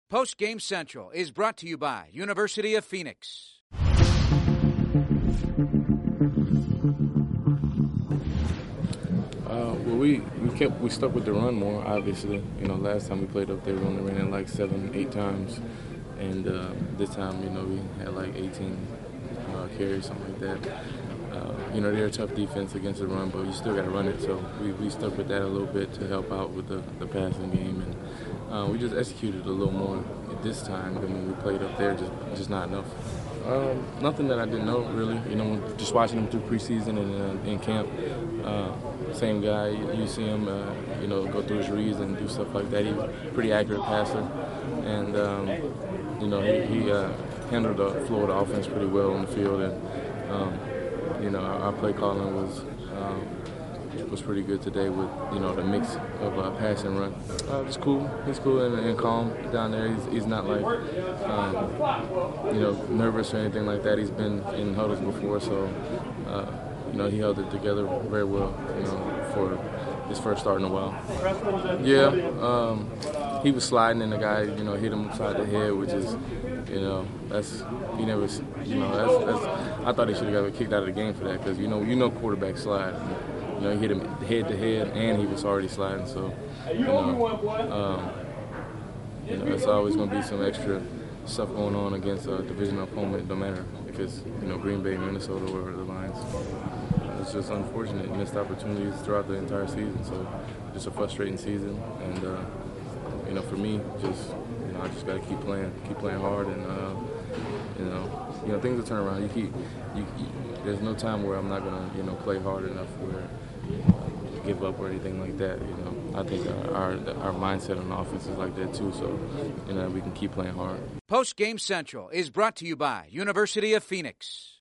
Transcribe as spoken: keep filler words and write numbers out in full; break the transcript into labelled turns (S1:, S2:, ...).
S1: Post Game Central is brought to you by University of Phoenix.
S2: Uh, well, we, we kept we stuck with the run more. Obviously, you know, last time we played up there, we only ran it like seven, eight times, and uh, this time, you know, we had like eighteen uh, carries, something like that. Uh, you know, they're a tough defense against the run, but you still got to run it. So we, we stuck with that a little bit to help out with the, the passing game, and uh, we just executed a little more this time than when we played up there. Just just not enough. Um, nothing that I didn't know, really. You know, just watching him through preseason and uh, in camp. Uh, same guy, you, you see him, uh, you know, go through his reads and do stuff like that. He's a pretty accurate passer, and um, you know, he, he uh, handled the flow of the offense pretty well on the field, and um, you know, our, our play calling was um, was pretty good today with, you know, the mix of uh, pass and run. Uh, it's cool. He's cool and, and calm down there. He's, he's not like, um, you know, nervous or anything like that. He's been in huddles before, so, uh, you know, he held it together very well, you know, for his first start in a while. Yeah, um, he was sliding and the guy, you know, hit him upside the head, which is, you know, that's, he never, you know, that's, that's I thought he should have got kicked out of the game for that, because, you know, you know quarterbacks slide. You know, he hit him head to head, and he was already sliding. So, you know, um, you know, it's always going to be some extra stuff going on against a divisional opponent, no matter if it's, you know, Green Bay, Minnesota, or the Lions. It's just unfortunate, missed opportunities throughout the entire season. So, just a frustrating season, and uh, you know, for me, just you know, I just got to keep playing, keep playing hard, and uh, you know, you know, things will turn around. You keep, you, you, there's no time where I'm not gonna, you know, play hard enough where. Give up or anything like that, you know. I think our, our our mindset on offense is like that too, so you know we can keep playing hard.
S1: Post Game Central is brought to you by University of Phoenix.